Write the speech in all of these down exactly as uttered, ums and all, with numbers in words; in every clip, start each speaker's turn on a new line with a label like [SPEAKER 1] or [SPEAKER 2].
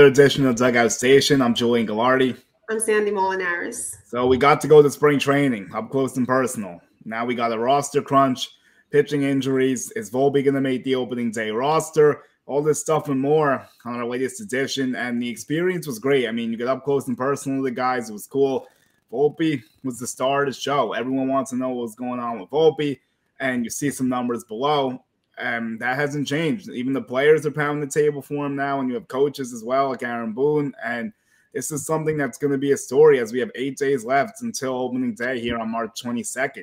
[SPEAKER 1] edition of Dugout Station. I'm Julian Gallardi.
[SPEAKER 2] I'm Sandy Molinaris.
[SPEAKER 1] So we got to go to spring training, up close and personal. Now we got a roster crunch, pitching injuries. Is Volpe going to make the opening day roster? All this stuff and more on our latest edition. And the experience was great. I mean, you get up close and personal with the guys. It was cool. Volpe was the star of the show. Everyone wants to know what's going on with Volpe. And you see some numbers below. And that hasn't changed. Even the players are pounding the table for him now. And you have coaches as well, like Aaron Boone. And this is something that's going to be a story as we have eight days left until opening day here on March twenty-second.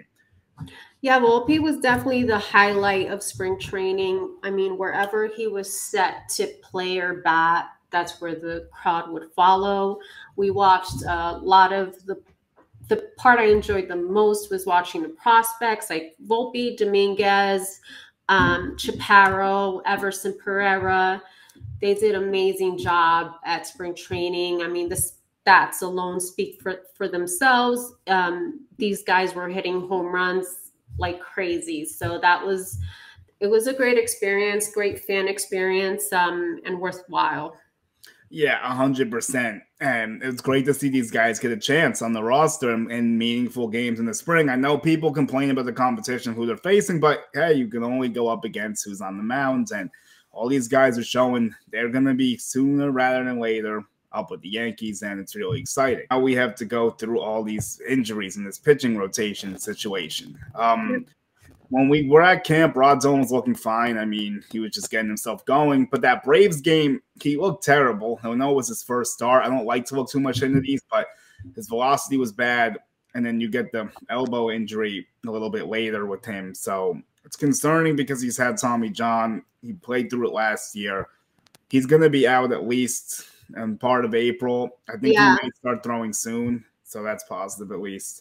[SPEAKER 2] Yeah, Volpe was definitely the highlight of spring training. I mean, wherever he was set to play or bat, that's where the crowd would follow. We watched a lot of the the part I enjoyed the most was watching the prospects like Volpe, Dominguez, um, Chaparro, Everson Pereira. They did an amazing job at spring training. I mean, the stats alone speak for, for themselves. Um, these guys were hitting home runs like crazy. So that was, it was a great experience, great fan experience, um, and worthwhile.
[SPEAKER 1] Yeah, one hundred percent. And it's great to see these guys get a chance on the roster in, in meaningful games in the spring. I know people complain about the competition, who they're facing, but hey, you can only go up against who's on the mound. And all these guys are showing they're going to be sooner rather than later up with the Yankees, and it's really exciting. Now we have to go through all these injuries in this pitching rotation situation. Um, when we were at camp, Rod Zone was looking fine. I mean, he was just getting himself going. But that Braves game, he looked terrible. I know it was his first start. I don't like to look too much into these, but his velocity was bad. And then you get the elbow injury a little bit later with him. So it's concerning because he's had Tommy John. He played through it last year. He's going to be out at least in part of April. I think yeah. he might start throwing soon. So that's positive at least.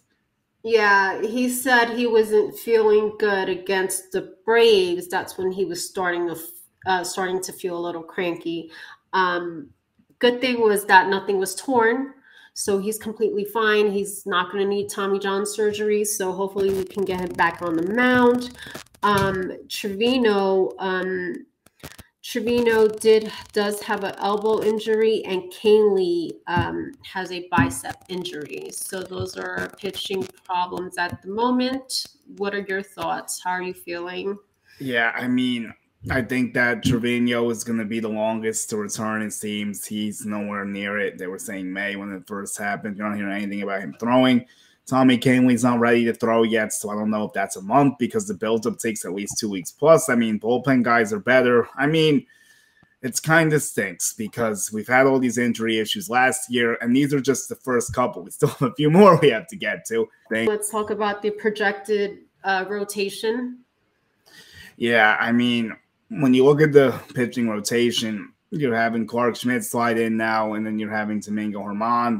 [SPEAKER 2] Yeah, he said he wasn't feeling good against the Braves. That's when he was starting to uh, starting to feel a little cranky. Um, good thing was that nothing was torn, so he's completely fine. He's not going to need Tommy John surgery, so hopefully we can get him back on the mound. Um, Trevino, um, Trevino did does have an elbow injury, and Canely um, has a bicep injury. So those are pitching problems at the moment. What are your thoughts? How are you feeling?
[SPEAKER 1] Yeah, I mean, I think that Trevino is going to be the longest to return. It seems he's nowhere near it. They were saying May when it first happened. You don't hear anything about him throwing. Tommy Canely's not ready to throw yet, so I don't know if that's a month because the buildup takes at least two weeks plus. I mean, bullpen guys are better. I mean, it's kind of stinks because we've had all these injury issues last year, and these are just the first couple. We still have a few more we have to get to.
[SPEAKER 2] Let's talk about the projected uh, rotation.
[SPEAKER 1] Yeah, I mean, when you look at the pitching rotation, you're having Clarke Schmidt slide in now, and then you're having Domingo Germán.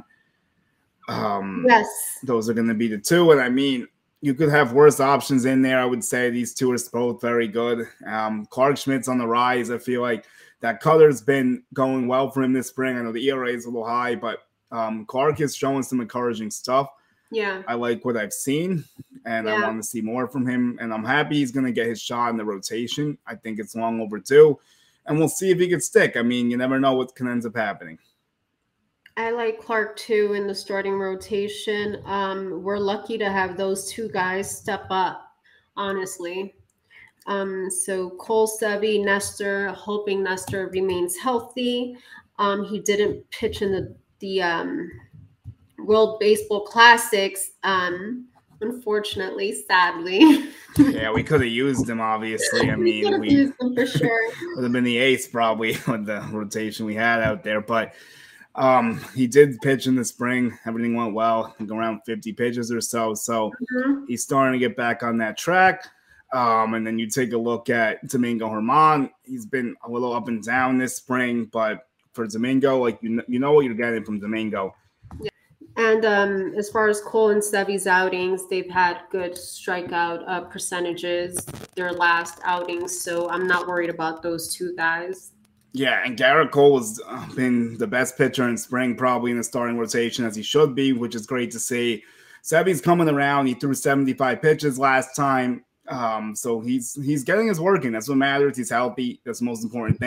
[SPEAKER 1] Um,
[SPEAKER 2] yes,
[SPEAKER 1] those are going to be the two. And I mean, you could have worse options in there. I would say these two are both very good. Um, Clarke Schmidt's on the rise. I feel like that Cutter's been going well for him this spring. I know the E R A is a little high, but um, Clarke is showing some encouraging stuff.
[SPEAKER 2] Yeah,
[SPEAKER 1] I like what I've seen, and yeah. I want to see more from him. And I'm happy he's going to get his shot in the rotation. I think it's long overdue, and we'll see if he can stick. I mean, you never know what can end up happening.
[SPEAKER 2] I like Clarke too in the starting rotation. Um, we're lucky to have those two guys step up, honestly. Um, so Cole, Sevy, Nestor, hoping Nestor remains healthy. Um, he didn't pitch in the, the um, World Baseball Classics, um, unfortunately, sadly.
[SPEAKER 1] Yeah, we could have used him, obviously. I mean,
[SPEAKER 2] we,
[SPEAKER 1] we
[SPEAKER 2] used him for sure.
[SPEAKER 1] Would have been the ace probably with the rotation we had out there, but Um, he did pitch in the spring. Everything went well. I think around fifty pitches or so. So mm-hmm. he's starting to get back on that track. Um, and then you take a look at Domingo Germán. He's been a little up and down this spring, but for Domingo, like you, you know what you're getting from Domingo.
[SPEAKER 2] Yeah. And um, as far as Cole and Sevy's outings, they've had good strikeout uh, percentages their last outings. So I'm not worried about those two guys.
[SPEAKER 1] Yeah, and Garrett Cole has been the best pitcher in spring, probably in the starting rotation as he should be, which is great to see. Sevy's coming around. He threw seventy-five pitches last time, um, so he's he's getting his work in. That's what matters. He's healthy. That's the most important thing.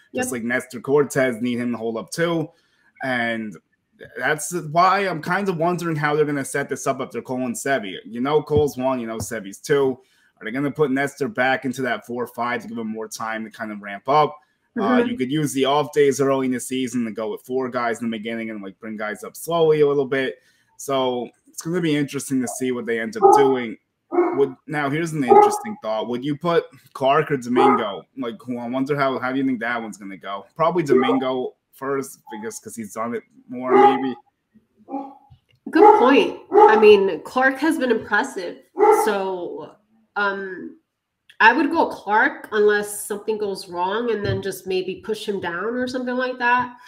[SPEAKER 1] just
[SPEAKER 2] Yep.
[SPEAKER 1] like Nestor Cortez need him to hold up too. And that's why I'm kind of wondering how they're going to set this up after Cole and Sevi. You know, Cole's one, you know, Sevi's two. Are they going to put Nestor back into that four or five to give him more time to kind of ramp up?
[SPEAKER 2] Mm-hmm.
[SPEAKER 1] Uh, you could use the off days early in the season to go with four guys in the beginning and like bring guys up slowly a little bit. So it's going to be interesting to see what they end up doing. Would now here's an interesting thought. Would you put Clark or Domingo? Like, I wonder how how do you think that one's going to go? Probably Domingo first, because because he's done it more, maybe.
[SPEAKER 2] Good point. I mean, Clark has been impressive. So um, I would go Clark unless something goes wrong, and then just maybe push him down or something like that.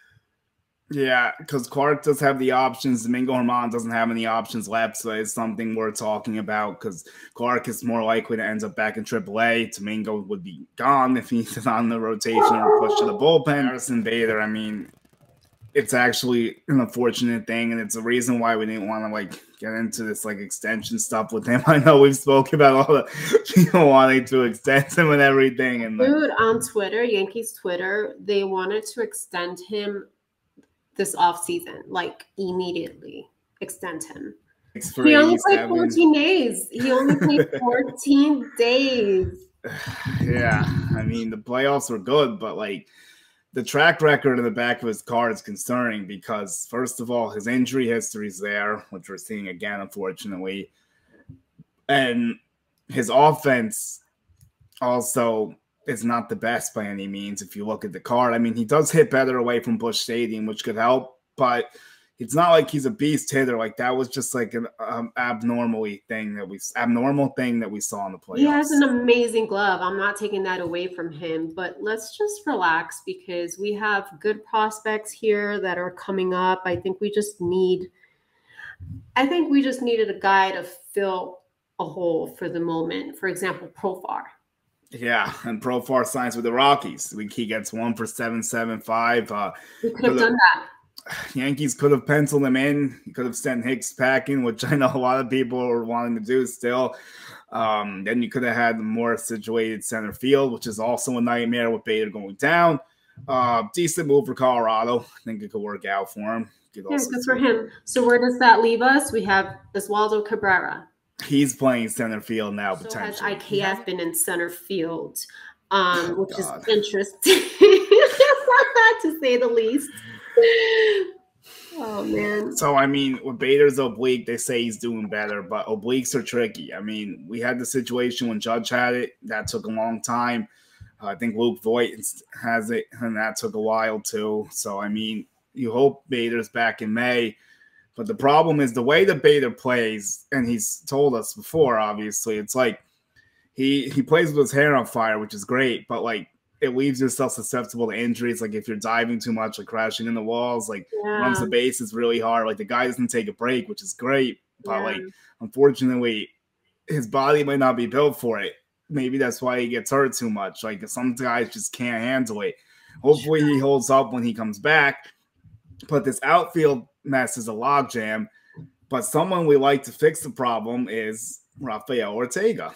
[SPEAKER 1] Yeah, because Clark does have the options. Domingo Germán doesn't have any options left, so it's something we're talking about because Clark is more likely to end up back in triple A. Domingo would be gone if he's on the rotation or pushed to the bullpen. Harrison Bader, I mean, it's actually an unfortunate thing, and it's a reason why we didn't want to like get into this like extension stuff with him. I know we've spoken about all the people wanting to extend him and everything. And
[SPEAKER 2] dude, like, on Twitter, Yankees Twitter, they wanted to extend him this offseason, like immediately extend him. He only played fourteen days. He only played fourteen days.
[SPEAKER 1] Yeah, I mean, the playoffs were good, but like the track record in the back of his card is concerning because, first of all, his injury history is there, which we're seeing again, unfortunately. And his offense also is not the best by any means if you look at the card. I mean, he does hit better away from Busch Stadium, which could help, but it's not like he's a beast hitter. Like that was just like an um, abnormally thing that we abnormal thing that we saw in the playoffs.
[SPEAKER 2] He has an amazing glove. I'm not taking that away from him, but let's just relax because we have good prospects here that are coming up. I think we just need, I think we just needed a guy to fill a hole for the moment. For example, Profar.
[SPEAKER 1] Yeah, and Profar signs with the Rockies. We, he gets one for seven seven five. Uh,
[SPEAKER 2] we could have done that.
[SPEAKER 1] Yankees could have penciled him in. He could have sent Hicks packing, which I know a lot of people are wanting to do still. Um, then you could have had a more situated center field, which is also a nightmare with Bader going down. Uh, decent move for Colorado. I think it could work out for him.
[SPEAKER 2] Yeah, good for him. So where does that leave us? We have Oswaldo Cabrera.
[SPEAKER 1] He's playing center field now,
[SPEAKER 2] so
[SPEAKER 1] potentially.
[SPEAKER 2] So has I K F been in center field, um, which
[SPEAKER 1] God.
[SPEAKER 2] is interesting, to say the least. Oh, man.
[SPEAKER 1] So, I mean, with Bader's oblique, they say he's doing better, but obliques are tricky. I mean, we had the situation when Judge had it. That took a long time. Uh, I think Luke Voigt has it, and that took a while, too. So, I mean, you hope Bader's back in May. But the problem is the way that Bader plays, and he's told us before, obviously, it's like he he plays with his hair on fire, which is great, but like it leaves yourself susceptible to injuries. Like if you're diving too much, like crashing in the walls, like yeah. runs the bases really hard. Like the guy doesn't take a break, which is great, but yeah. like unfortunately, his body might not be built for it. Maybe that's why he gets hurt too much. Like some guys just can't handle it. Hopefully, he holds up when he comes back. But this outfield mess is a logjam. But someone we like to fix the problem is Rafael Ortega.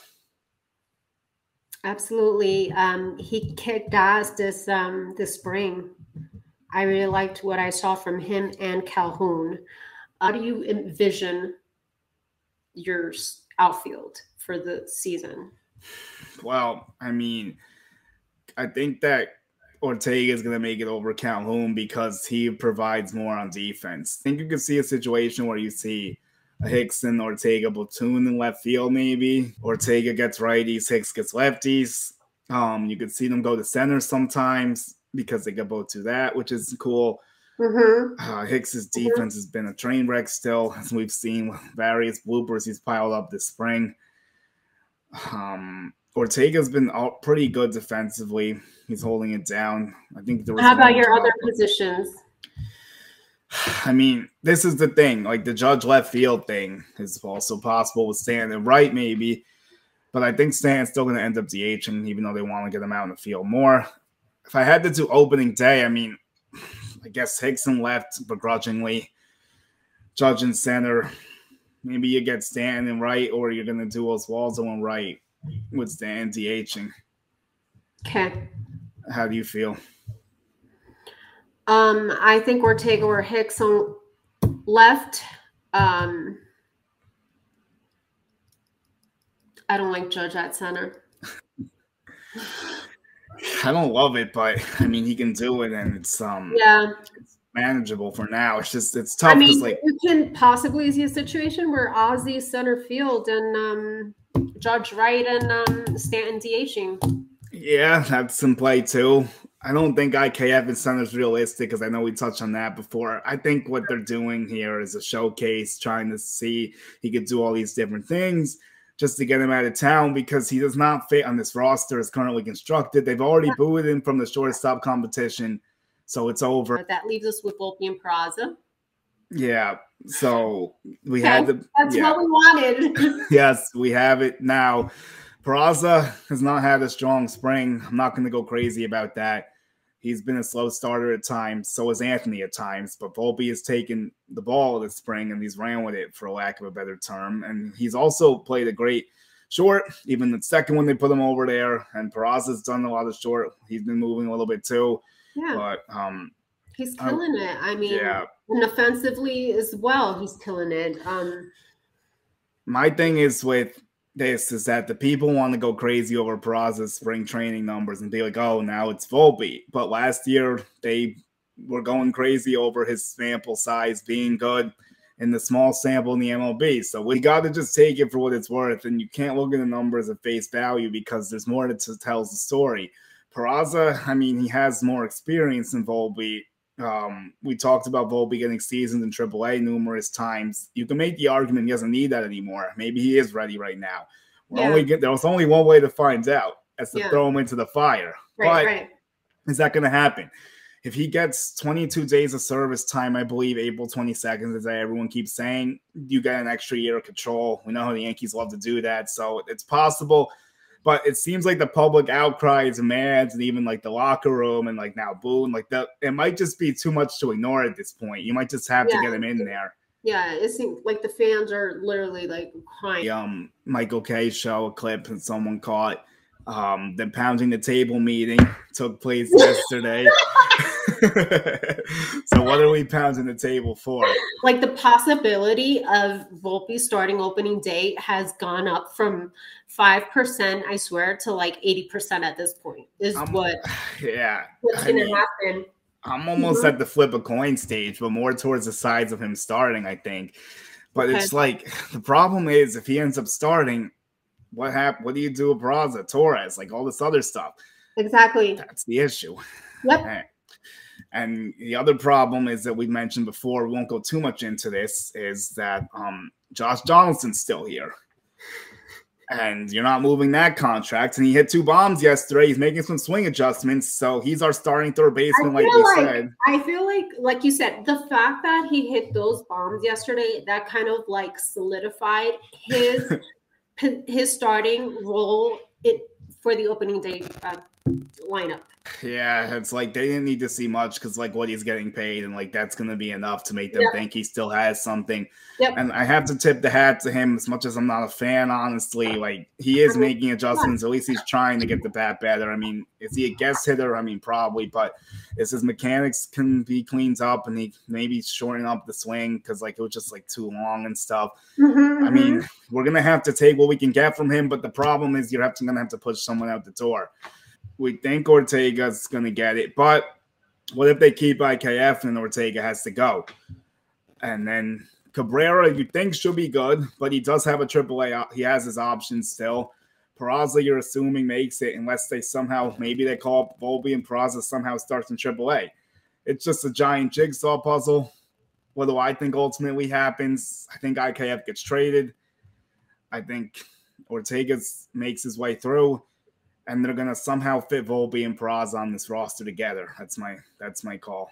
[SPEAKER 2] Absolutely. Um, he kicked ass this um, this spring. I really liked what I saw from him and Calhoun. How do you envision your outfield for the season?
[SPEAKER 1] Well, I mean, I think that Ortega is going to make it over Calhoun because he provides more on defense. I think you could see a situation where you see a Hicks and Ortega platoon in left field, maybe. Ortega gets righties, Hicks gets lefties. Um, you could see them go to center sometimes because they can both do that, which is cool.
[SPEAKER 2] Mm-hmm.
[SPEAKER 1] Uh, Hicks's defense mm-hmm. has been a train wreck still, as we've seen various bloopers he's piled up this spring. Um, Ortega's been all, pretty good defensively. He's holding it down. I think there was.
[SPEAKER 2] How about your other positions?
[SPEAKER 1] I mean, this is the thing. Like the Judge left field thing is also possible with Stan and right, maybe. But I think Stan's still going to end up DHing, even though they want to get him out in the field more. If I had to do opening day, I mean, I guess Hickson left begrudgingly. Judge in center. Maybe you get Stan in right, or you're going to do Oswaldo in right with Stan DHing.
[SPEAKER 2] Okay.
[SPEAKER 1] How do you feel?
[SPEAKER 2] Um, I think Ortega or Hicks on left. Um, I don't like Judge at center.
[SPEAKER 1] I don't love it, but I mean he can do it, and it's um
[SPEAKER 2] yeah,
[SPEAKER 1] it's manageable for now. It's just it's tough.
[SPEAKER 2] I mean,
[SPEAKER 1] like
[SPEAKER 2] you can possibly see a situation where Ozzy center field and um, Judge Wright and um, Stanton DHing.
[SPEAKER 1] Yeah, that's in play too. I don't think I K F in center is realistic because I know we touched on that before. I think what they're doing here is a showcase, trying to see he could do all these different things just to get him out of town because he does not fit on this roster as currently constructed. They've already yeah. booed him from the shortstop competition, so it's over.
[SPEAKER 2] That leaves us with Volpe and Peraza.
[SPEAKER 1] Yeah, so we
[SPEAKER 2] okay.
[SPEAKER 1] had the
[SPEAKER 2] That's
[SPEAKER 1] yeah.
[SPEAKER 2] what we wanted.
[SPEAKER 1] Yes, we have it now. Peraza has not had a strong spring. I'm not going to go crazy about that. He's been a slow starter at times. So is Anthony at times. But Volpe has taken the ball this spring and he's ran with it, for lack of a better term. And he's also played a great short. Even the second one they put him over there. And Peraza's done a lot of short. He's been moving a little bit too.
[SPEAKER 2] Yeah.
[SPEAKER 1] But um,
[SPEAKER 2] he's killing I, it. I mean,
[SPEAKER 1] yeah.
[SPEAKER 2] And offensively as well, he's killing it. Um,
[SPEAKER 1] My thing is with this is that the people want to go crazy over Peraza's spring training numbers and be like, oh, now it's Volpe. But last year they were going crazy over his sample size being good in the small sample in the M L B. So we got to just take it for what it's worth. And you can't look at the numbers at face value because there's more that tells the story. Peraza, I mean, he has more experience than Volpe. Um, we talked about Volpe getting seasoned in triple A numerous times. You can make the argument he doesn't need that anymore. Maybe he is ready right now. We're yeah. only get, there's only one way to find out. That's to yeah. throw him into the fire.
[SPEAKER 2] Right,
[SPEAKER 1] but
[SPEAKER 2] right.
[SPEAKER 1] is that going to happen? If he gets twenty-two days of service time, I believe April twenty-second, as everyone keeps saying, you get an extra year of control. We know how the Yankees love to do that, so it's possible. But it seems like the public outcry is mad, and even like the locker room and like now Boone, like that, it might just be too much to ignore at this point. You might just have yeah. to get him in there.
[SPEAKER 2] Yeah, it seems like the fans are literally like crying.
[SPEAKER 1] The, um, Michael K show a clip and someone caught um, the pounding the table meeting took place yesterday. So what are we pounding the table for?
[SPEAKER 2] Like the possibility of Volpe starting opening day has gone up from five percent, I swear, to like eighty percent at this point is
[SPEAKER 1] I'm,
[SPEAKER 2] what
[SPEAKER 1] yeah,
[SPEAKER 2] what's going to happen.
[SPEAKER 1] I'm almost mm-hmm. at the flip a coin stage, but more towards the sides of him starting, I think. But okay. it's like the problem is if he ends up starting, what hap- What do you do with Peraza, Torres, like all this other stuff?
[SPEAKER 2] Exactly.
[SPEAKER 1] That's the issue.
[SPEAKER 2] Yep.
[SPEAKER 1] And the other problem is that we mentioned before, we won't go too much into this, is that um, Josh Donaldson's still here. And you're not moving that contract. And he hit two bombs yesterday. He's making some swing adjustments. So he's our starting third baseman, like we
[SPEAKER 2] like,
[SPEAKER 1] said.
[SPEAKER 2] I feel like, like you said, the fact that he hit those bombs yesterday, that kind of like solidified his his starting role it, for the opening day uh, lineup.
[SPEAKER 1] Yeah, it's like they didn't need to see much because like what he's getting paid and like that's going to be enough to make them yep. think he still has something.
[SPEAKER 2] Yep.
[SPEAKER 1] And I have to tip the hat to him as much as I'm not a fan, honestly. Like he is making adjustments. At least he's trying to get the bat better. I mean, is he a guest hitter? I mean, probably, but as his mechanics can be cleaned up and he maybe shortening up the swing because like it was just like too long and stuff.
[SPEAKER 2] Mm-hmm,
[SPEAKER 1] I mean, we're going to have to take what we can get from him, but the problem is you're have to, going to have to push someone out the door. We think Ortega's going to get it, but what if they keep I K F and Ortega has to go? And then Cabrera, you think should be good, but he does have a triple A. He has his options still. Peraza, you're assuming makes it unless they somehow, maybe they call up Volpe and Peraza somehow starts in triple A. It's just a giant jigsaw puzzle. What do I think ultimately happens? I think I K F gets traded. I think Ortega makes his way through. And they're gonna somehow fit Volpe and Peraza on this roster together. That's my that's my call.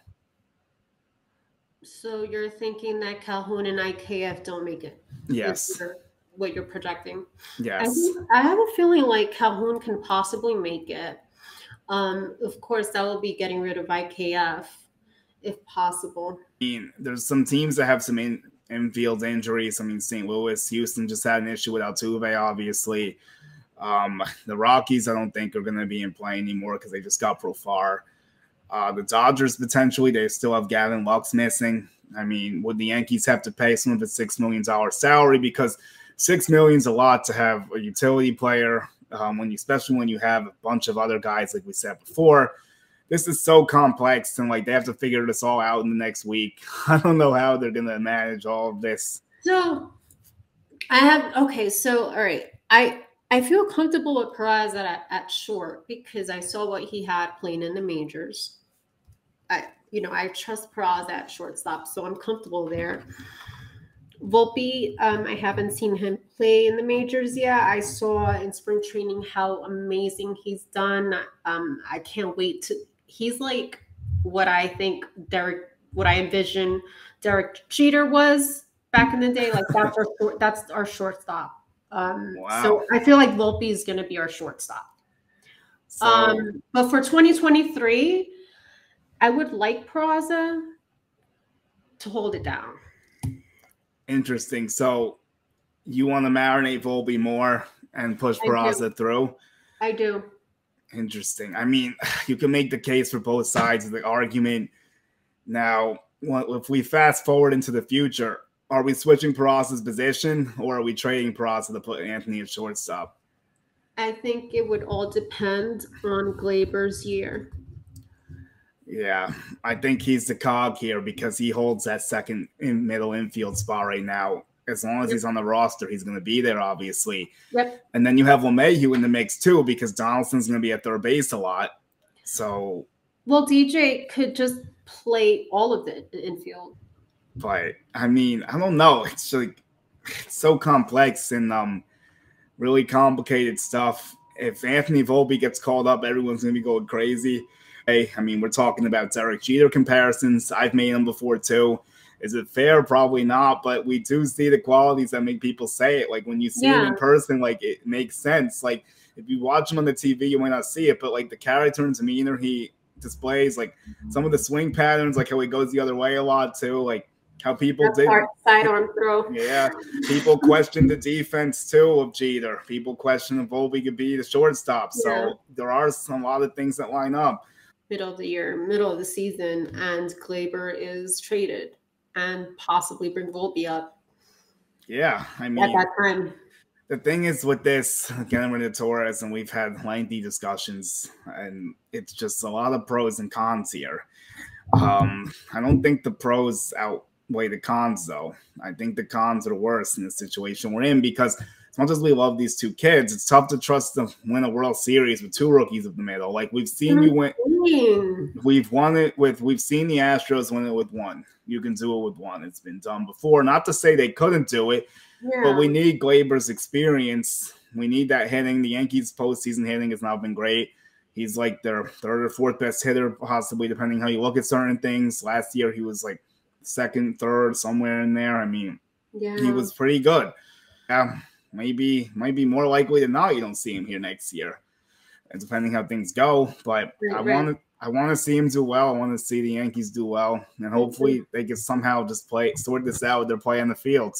[SPEAKER 2] So you're thinking that Calhoun and I K F don't make it?
[SPEAKER 1] Yes.
[SPEAKER 2] What you're projecting?
[SPEAKER 1] Yes.
[SPEAKER 2] I, think, I have a feeling like Calhoun can possibly make it. Um, of course, that will be getting rid of I K F if possible.
[SPEAKER 1] I mean, there's some teams that have some in, infield injuries. I mean, Saint Louis, Houston just had an issue with Altuve, obviously. Um, the Rockies, I don't think are going to be in play anymore because they just got Profar. Uh, the Dodgers potentially, they still have Gavin Lux missing. I mean, would the Yankees have to pay some of his six million dollars salary? Because six million is a lot to have a utility player, um, when you, especially when you have a bunch of other guys, like we said before. This is so complex, and like they have to figure this all out in the next week. I don't know how they're going to manage all of this.
[SPEAKER 2] So I have okay. So all right, I I feel comfortable with Peraza at, at short because I saw what he had playing in the majors. I you know I trust Peraza at shortstop, so I'm comfortable there. Volpe, um, I haven't seen him play in the majors yet. I saw in spring training how amazing he's done. Um, I can't wait to. He's like what I think Derek, what I envision Derek Jeter was back in the day. Like that's our that's our shortstop. Um,
[SPEAKER 1] Wow.
[SPEAKER 2] So I feel like Volpe is going to be our shortstop.
[SPEAKER 1] So,
[SPEAKER 2] um, but for twenty twenty-three, I would like Peraza to hold it down.
[SPEAKER 1] Interesting. So you want to marinate Volpe more and push Peraza through?
[SPEAKER 2] I do.
[SPEAKER 1] Interesting. I mean, you can make the case for both sides of the argument. Now, if we fast forward into the future, are we switching Peraza's position, or are we trading Peraza to put Anthony at shortstop?
[SPEAKER 2] I think it would all depend on Gleyber's year.
[SPEAKER 1] Yeah, I think he's the cog here because he holds that second in middle infield spot right now. As long as he's on the roster, he's going to be there, obviously.
[SPEAKER 2] Yep.
[SPEAKER 1] And then you have LeMahieu in the mix too, because Donaldson's going to be at third base a lot. So,
[SPEAKER 2] well, D J could just play all of the infield.
[SPEAKER 1] But I mean, I don't know. It's like it's so complex and um, really complicated stuff. If Anthony Volpe gets called up, everyone's going to be going crazy. Hey, I mean, we're talking about Derek Jeter comparisons. I've made them before too. Is it fair? Probably not, but we do see the qualities that make people say it. Like when you see
[SPEAKER 2] Yeah.
[SPEAKER 1] him in person, like it makes sense. Like if you watch him on the T V, you might not see it, but like the character and demeanor he displays, like some of the swing patterns, like how he goes the other way a lot too, like how people
[SPEAKER 2] That's
[SPEAKER 1] did
[SPEAKER 2] hard sidearm throw.
[SPEAKER 1] Yeah, people question the defense too of Jeter. People question if Volpe could be the shortstop. So
[SPEAKER 2] Yeah.
[SPEAKER 1] there are some, a lot of things that line up.
[SPEAKER 2] Middle of the year, middle of the season, and Gleyber is traded and possibly bring Volpe up
[SPEAKER 1] Yeah, I mean,
[SPEAKER 2] at that time.
[SPEAKER 1] the thing is with this, again, we're the Torres, and we've had lengthy discussions, and it's just a lot of pros and cons here. Um, I don't think the pros outweigh the cons, though. I think the cons are worse in the situation we're in because as much as we love these two kids, it's tough to trust them win a World Series with two rookies in the middle. Like we've seen you win, we've won it with, we've seen the Astros win it with one. You can do it with one. It's been done before. Not to say they couldn't do it,
[SPEAKER 2] Yeah.
[SPEAKER 1] but we need Gleyber's experience. We need that hitting. The Yankees' postseason hitting has not been great. He's like their third or fourth best hitter, possibly, depending how you look at certain things. Last year, he was like second, third, somewhere in there. I mean,
[SPEAKER 2] Yeah.
[SPEAKER 1] he was pretty good. Yeah, maybe, might be more likely than not you don't see him here next year, and depending how things go. But
[SPEAKER 2] Right,
[SPEAKER 1] I
[SPEAKER 2] right.
[SPEAKER 1] want to, I want to see him do well. I want to see the Yankees do well, and hopefully they can somehow just play sort this out with their play on the field.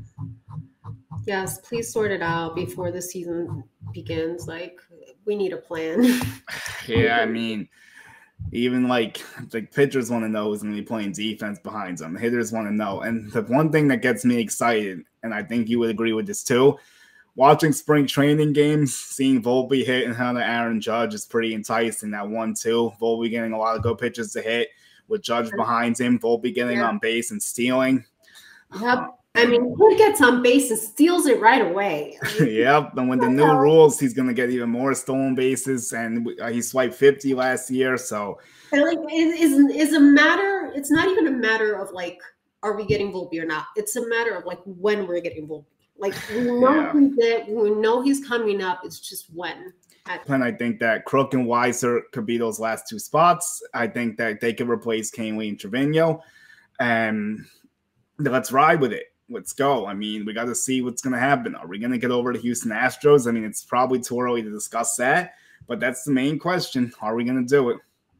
[SPEAKER 2] Yes, please sort it out before the season begins. Like, we need a plan.
[SPEAKER 1] Yeah, I mean, even like the pitchers want to know who's going to be playing defense behind them. The hitters want to know. And the one thing that gets me excited, and I think you would agree with this too, watching spring training games, seeing Volpe hit and how the Aaron Judge is pretty enticing. That one two, Volpe getting a lot of good pitches to hit with Judge behind him, Volpe getting
[SPEAKER 2] Yeah.
[SPEAKER 1] on base and stealing.
[SPEAKER 2] Yep. I mean, he gets on base and steals it right away.
[SPEAKER 1] Yep, and with the new rules, he's going to get even more stolen bases, and uh, he swiped fifty last year, so
[SPEAKER 2] And like, it is is a matter. It's not even a matter of like, are we getting Volpe or not? It's a matter of like when we're getting Volpe. Like we know
[SPEAKER 1] Yeah.
[SPEAKER 2] he's there, we know he's coming up. It's just when. At-
[SPEAKER 1] and I think that Crook and Weiser could be those last two spots. I think that they could replace Canely and Trevino, and let's ride with it. Let's go. I mean, we got to see what's going to happen. Are we going to get over to Houston Astros? I mean, it's probably too early to discuss that, but that's the main question. Are we going to do it?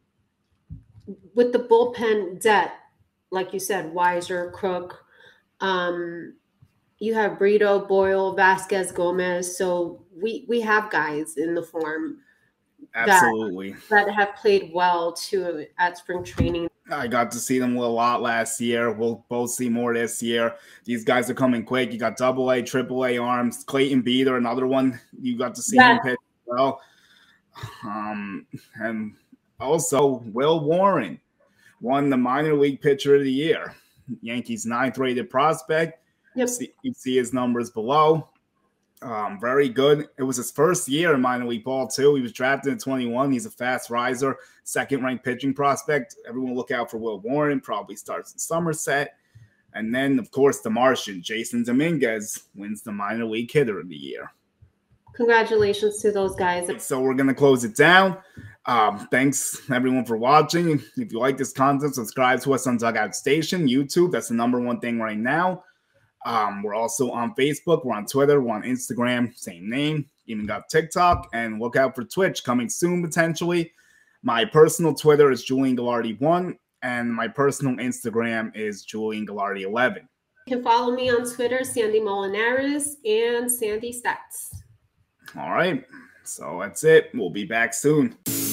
[SPEAKER 2] with the bullpen debt, like you said, Weiser, Crook, um, You have Brito, Boyle, Vasquez, Gomez. So we we have guys in the form
[SPEAKER 1] Absolutely.
[SPEAKER 2] that, that have played well too at spring training.
[SPEAKER 1] I got to see them a lot last year. We'll both see more this year. These guys are coming quick. You got double A, triple A arms. Clayton Beeter, another one. You got to see
[SPEAKER 2] Yeah.
[SPEAKER 1] him pitch well. Um, and also Will Warren won the minor league pitcher of the year. Yankees ninth rated prospect.
[SPEAKER 2] Yep.
[SPEAKER 1] You see, you see his numbers below. Um, very good. It was his first year in minor league ball too. He was drafted in twenty-one. He's a fast riser, second ranked pitching prospect. Everyone look out for Will Warren. Probably starts in Somerset. And then, of course, the Martian, Jason Dominguez, wins the minor league hitter of the year.
[SPEAKER 2] Congratulations to those guys.
[SPEAKER 1] So we're going to close it down. Um, thanks, everyone, for watching. If you like this content, subscribe to us on Dugout Station, YouTube. That's the number one thing right now. Um, we're also on Facebook. We're on Twitter. We're on Instagram. Same name. Even got TikTok. And look out for Twitch coming soon, potentially. My personal Twitter is Julian Gallardi one. And my personal Instagram is Julian Gallardi eleven.
[SPEAKER 2] You can follow me on Twitter, Sandy Molinares and Sandy Stats.
[SPEAKER 1] All right. So that's it. We'll be back soon.